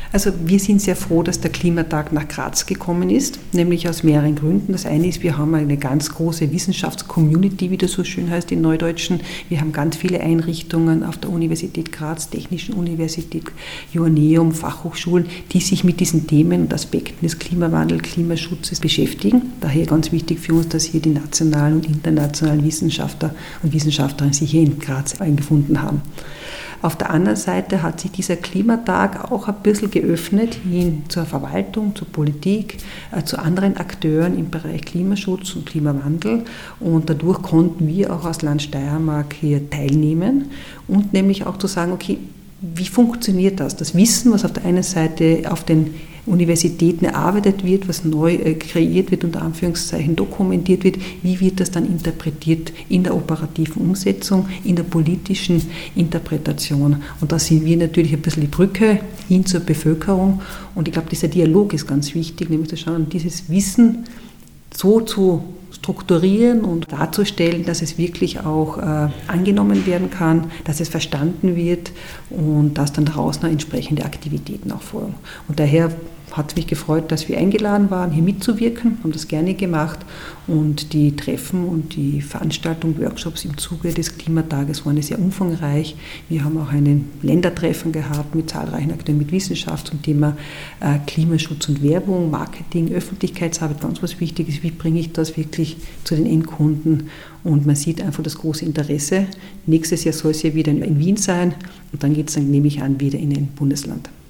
Also wir sind sehr froh, dass der Klimatag nach Graz gekommen ist, nämlich aus mehreren Gründen. Das eine ist, wir haben eine ganz große Wissenschaftscommunity, wie das so schön heißt in Neudeutschen. Wir haben ganz viele Einrichtungen auf der Universität Graz, Technischen Universität, Joanneum, Fachhochschulen, die sich mit diesen Themen und Aspekten des Klimawandels, Klimaschutzes beschäftigen. Daher ganz wichtig für uns, dass hier die nationalen und internationalen Wissenschaftler und Wissenschaftlerinnen sich hier in Graz eingefunden haben. Auf der anderen Seite hat sich dieser Klimatag auch ein bisschen geöffnet hin zur Verwaltung, zur Politik, zu anderen Akteuren im Bereich Klimaschutz und Klimawandel. Und dadurch konnten wir auch als Land Steiermark hier teilnehmen und nämlich auch zu sagen, okay, wie funktioniert das? Das Wissen, was auf der einen Seite auf den Universitäten erarbeitet wird, was neu kreiert wird, unter Anführungszeichen dokumentiert wird, wie wird das dann interpretiert in der operativen Umsetzung, in der politischen Interpretation. Und da sind wir natürlich ein bisschen die Brücke hin zur Bevölkerung. Und ich glaube, dieser Dialog ist ganz wichtig, nämlich zu schauen, dieses Wissen so zu strukturieren und darzustellen, dass es wirklich auch angenommen werden kann, dass es verstanden wird und dass dann daraus noch entsprechende Aktivitäten auch folgen. Und daher hat es mich gefreut, dass wir eingeladen waren, hier mitzuwirken, haben das gerne gemacht und die Treffen und die Veranstaltungen, Workshops im Zuge des Klimatages waren sehr umfangreich. Wir haben auch ein Ländertreffen gehabt mit zahlreichen Akteuren, mit Wissenschaft zum Thema Klimaschutz und Werbung, Marketing, Öffentlichkeitsarbeit, ganz was wichtig ist, wie bringe ich das wirklich zu den Endkunden und man sieht einfach das große Interesse. Nächstes Jahr soll es ja wieder in Wien sein und dann geht es dann, nehme ich an, wieder in ein Bundesland.